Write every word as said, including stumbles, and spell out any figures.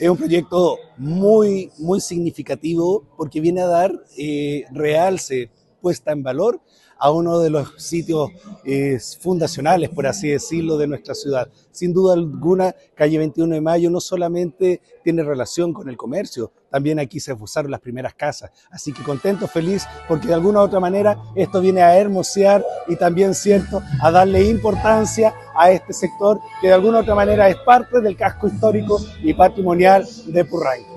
Es un proyecto muy, muy significativo porque viene a dar eh, realce, puesta en valor a uno de los sitios eh, fundacionales, por así decirlo, de nuestra ciudad. Sin duda alguna, calle veintiuno de Mayo no solamente tiene relación con el comercio, también aquí se usaron las primeras casas. Así que contento, feliz, porque de alguna u otra manera esto viene a hermosear y también, cierto, a darle importancia a este sector que de alguna u otra manera es parte del casco histórico y patrimonial de Purranque.